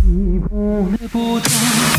دیوونه بودم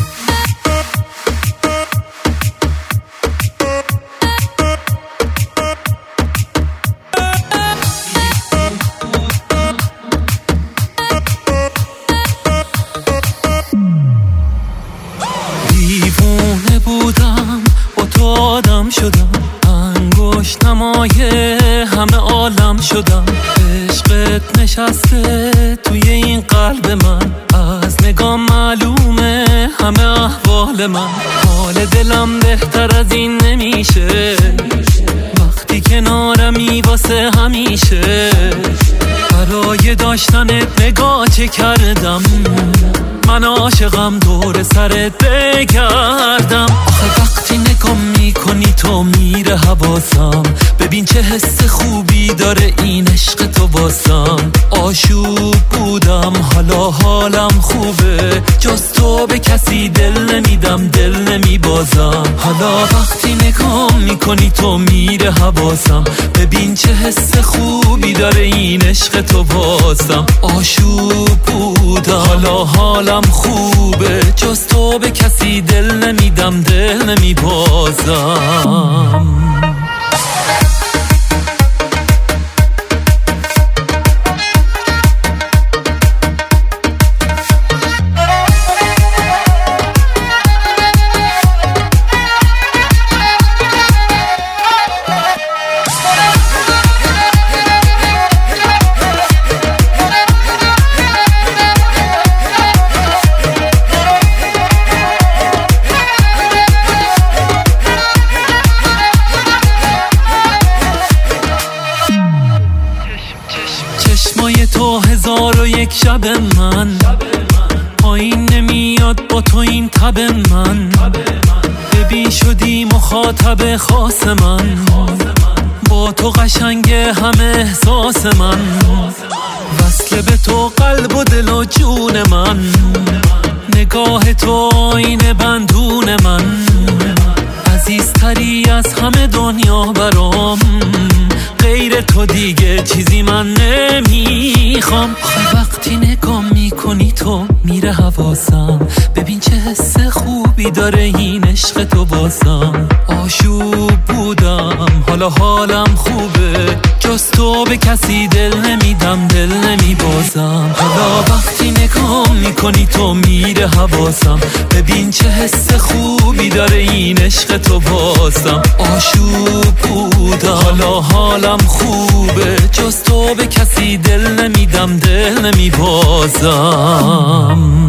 دیوونه بودم با تو آدم شدم انگشت نمای همه عالم شدم عشقت نشسته توی این قلب من از نگاه معلومه همه احوال من حال دلم بهتر از این نمیشه وقتی کنارمی واسه همیشه برای داشتنت نگاه چه کردم من عاشقم دور سرت بگردم آخه وقتی نگاه میکنی تو میره حواسم ببین چه حس خوبی داره این عشق تو واسم آشوب بودم حالا حالم خوبه جز تو به کسی دل نمیدم دل نمیبازم حالا وقتی نگاه میکنی تو میره حواسم ببین چه حس خوبی داره این عشق تو واسم آشوب بودم حالا حالم خوبه جز تو به کسی دل نمیدم دل نمیبازم چشمای تو 1001 شب من پایین نمیاد با تو این تب من ببین شدی مخاطب خاص من با تو قشنگ همه احساس من وصل به تو قلب و دل و جون من نگاه تو آینه بندون من عزیزتری از همه دنیا برام غیر تو دیگه چیزی من نمیخوام آخه وقتی نگاه میکنی تو میره حواسم ببین چه حس خوبی داره این عشق تو واسم آشوب بودم حالا حالم خوبه جز تو به کسی دل نمیدم دل نمیبازم حالا وقتی نگاه میکنی تو میره حواسم ببین چه حس خوبی داره این عشق تو واسم آشوب بودم حالا حالم خوبه جز تو به کسی دل نمیدم دل نمیبازم